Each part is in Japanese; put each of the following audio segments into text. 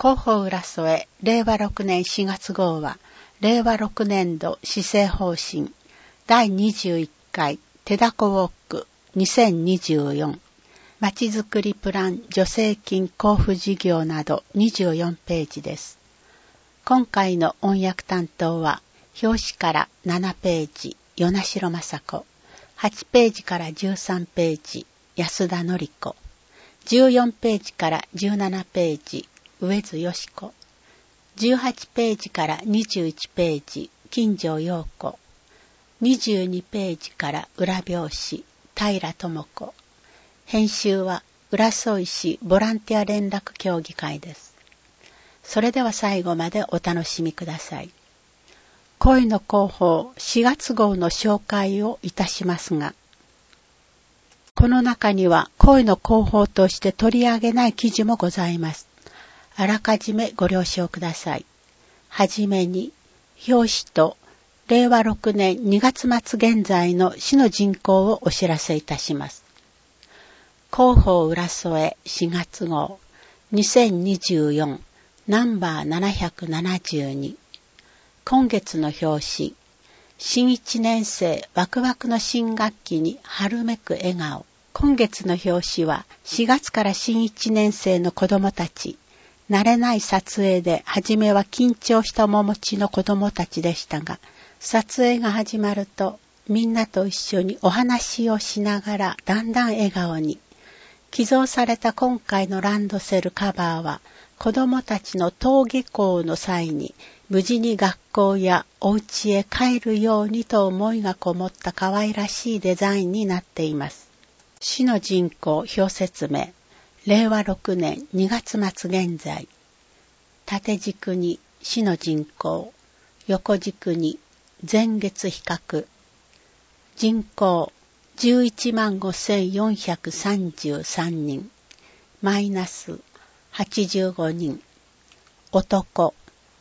広報浦添令和6年4月号は、令和6年度施政方針第21回手だこウォーク2024まちづくりプラン助成金交付事業など24ページです。今回の音訳担当は、表紙から7ページ、与那城雅子、8ページから13ページ、安田典子、14ページから17ページ、上津よし子、18ページから21ページ、金城陽子、22ページから裏表紙、平智子。編集は浦添市ボランティア連絡協議会です。それでは最後までお楽しみください。恋の広報4月号の紹介をいたしますが、この中には恋の広報として取り上げない記事もございます。あらかじめご了承ください。はじめに、表紙と令和6年2月末現在の市の人口をお知らせいたします。広報浦添4月号2024ナンバー772。今月の表紙、新1年生ワクワクの新学期に春めく笑顔。今月の表紙は4月から新1年生の子どもたち。慣れない撮影で初めは緊張した面持ちの子どもたちでしたが、撮影が始まるとみんなと一緒にお話をしながらだんだん笑顔に。寄贈された今回のランドセルカバーは子どもたちの登下校の際に無事に学校やお家へ帰るようにと思いがこもった可愛らしいデザインになっています。市の人口表説明。令和6年2月末現在。縦軸に市の人口、横軸に前月比較。人口115,433人。マイナス85人。男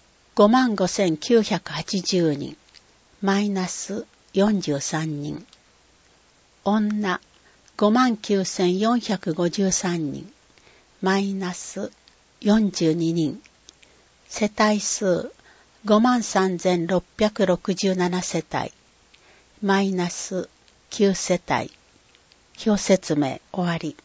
55,980人。マイナス43人。女59,453人。マイナス42人。世帯数53,667世帯。マイナス9世帯。表説明終わり。